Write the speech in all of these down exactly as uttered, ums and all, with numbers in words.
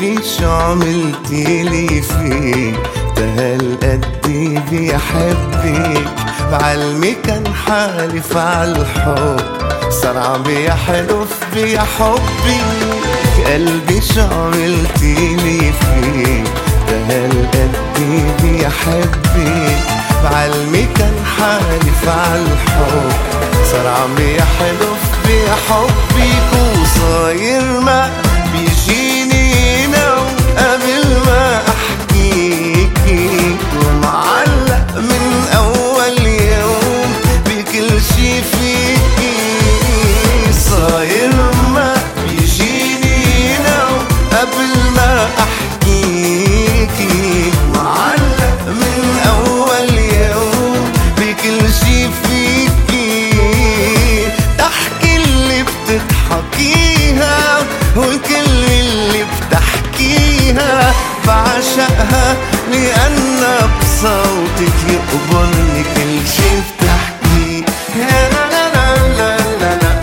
قلبي شو عملتيلي فيك؟ ده هالقد بيحبك، بعلمي كان حالف عالحب، صار عم يحلف بحبي. قلبي شو عملتيلي فيك؟ ده هالقد بيحبك، بعلمي كان حالف عالحب، صار عم يحلف بحبك. وصاير ما بيجيني نوم قبل ما احكيكي، ومعلق من اول يوم بكل شي فيكي. صاير ما بيجيني نوم قبل ما احكيكي، معلق من اول يوم بكل شي فيكي. تحكي اللي بتضحكيها والكل اللي بتحكيها، بعشقها لأن بصوتك يقبرني كل شي بتحكيه. لا لا لا لا لا لا.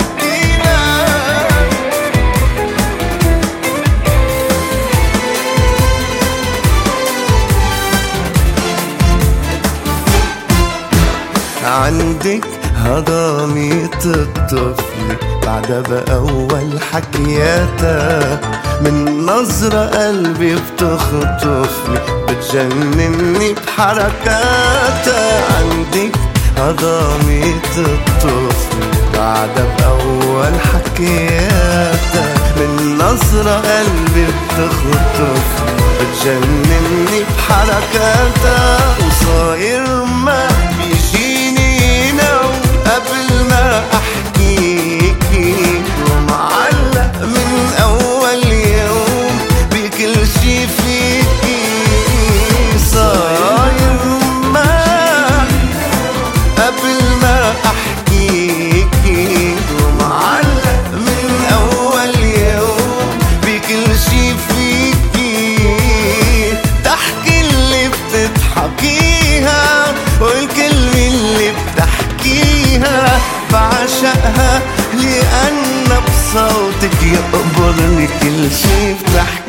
عندك هضامية الطفل بعدها بأول حكياتها، من نظرة قلبي بتخطفني، بتجنني بحركاتها. عندك هضامية الطفل بعدها بأول حكياتها، من نظرة قلبي بتخطفني، بتجنني بحركاتها. وصاير ما بيجيني نوم قبل ما احكيكي، ومعلق من اول يوم بكل شي فيكي. صاير ما قبل ما احكيكي، ومعلق من اول يوم بكل شي فيكي. تحكي اللي بتضحكيها والكلمة اللي بتحكيها، بعشقها لأن بصوتك يقبرني كل شي بتحكيه.